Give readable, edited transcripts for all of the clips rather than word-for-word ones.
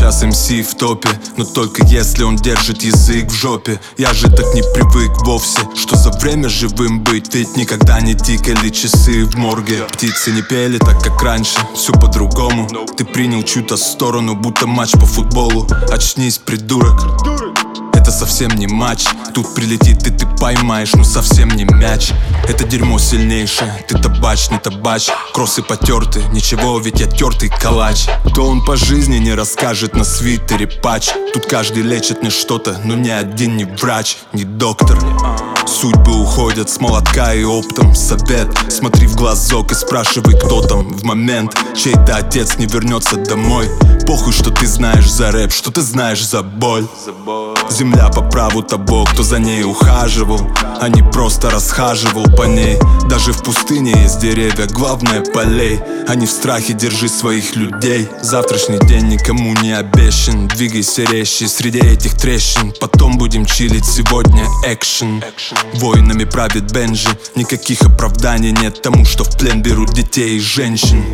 сейчас МС в топе, но только если он держит язык в жопе. Я же так не привык вовсе, что за время живым быть. Ведь никогда не тикали часы в морге. Птицы не пели так, как раньше, все по-другому. Ты принял чью-то сторону, будто матч по футболу. Очнись, придурок, это совсем не матч. Тут прилетит и ты поймаешь, но совсем не мяч. Это дерьмо сильнейшее, ты табач, не табач. Кроссы потерты, ничего, ведь я тертый калач. То он по жизни не расскажет на свитере патч. Тут каждый лечит мне что-то, но ни один не врач, не доктор. Судьбы уходят с молотка и оптом. Совет, смотри в глазок и спрашивай, кто там в момент. Чей-то отец не вернется домой. Похуй, что ты знаешь за рэп, что ты знаешь за боль. Земля по праву того, кто за ней ухаживал, а не просто расхаживал по ней. Даже в пустыне есть деревья, главное полей. А не в страхе держи своих людей. Завтрашний день никому не обещан. Двигайся резче среди этих трещин. Потом будем чилить, сегодня экшен. Воинами правит Бенджи. Никаких оправданий нет тому, что в плен берут детей и женщин.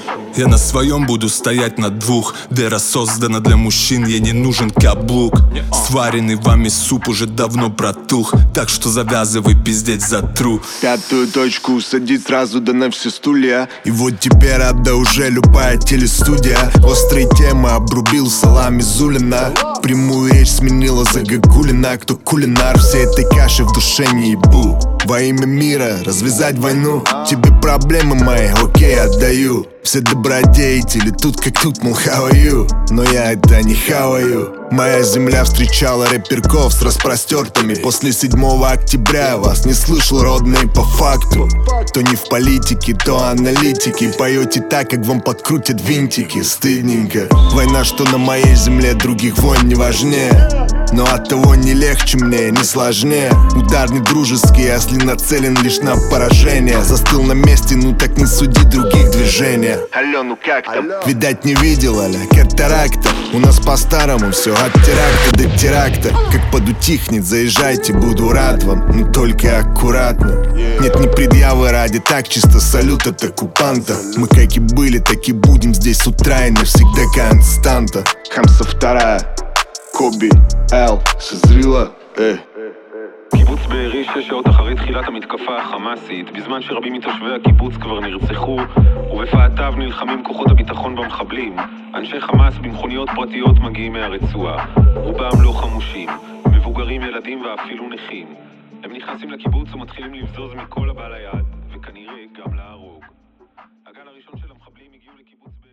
Я на своем буду стоять на двух. Вера создана для мужчин, ей не нужен каблук. Сваренный вами суп уже давно протух, так что завязывай пиздеть за тру. Пятую точку усадить сразу, да на все стулья. И вот тебе рада уже любая телестудия. Острые темы обрубил салами Зулина. Прямую речь сменила Загогулина. Кто кулинар всей этой каши в душе не ебу. Во имя мира развязать войну. Тебе проблемы мои, окей, отдаю. Все добродетели тут как тут, мол, how are you? Но я это не хаваю. Моя земля встречала рэперков с распростертыми. После 7 октября вас не слышал, родные, по факту. То не в политике, то аналитики. Поете так, как вам подкрутят винтики. Стыдненько. Война, что на моей земле, других войн не важнее. Но от того не легче мне, не сложнее. Удар не дружеский, если нацелен лишь на поражение. Застыл на месте, ну так не суди других движения. Алло, ну как там? Видать не видел, аля, катаракта. У нас по-старому все, от теракта до теракта. Как подутихнет, заезжайте, буду рад вам. Но только аккуратно. Нет ни предъявы ради, так чисто салют от оккупанта. Мы как и были, так и будем здесь с утра и навсегда константа. Хамса вторая, קובי, אל, שזרילה, קיבוץ בארי 6 שעות אחרי תחילת המתקפה החמאסית, בזמן שרבים מתושבי הקיבוץ כבר נרצחו ובפאתיו נלחמים כוחות הביטחון במחבלים. אנשי חמאס במכוניות פרטיות מגיעים מהרצועה, רובם לא חמושים, מבוגרים, ילדים ואפילו נכים. הם נכנסים לקיבוץ ומתחילים לבזוז מכל הבא ליד, וכנראה גם להרוג. הגל הראשון של המחבלים הגיעו לקיבוץ בארי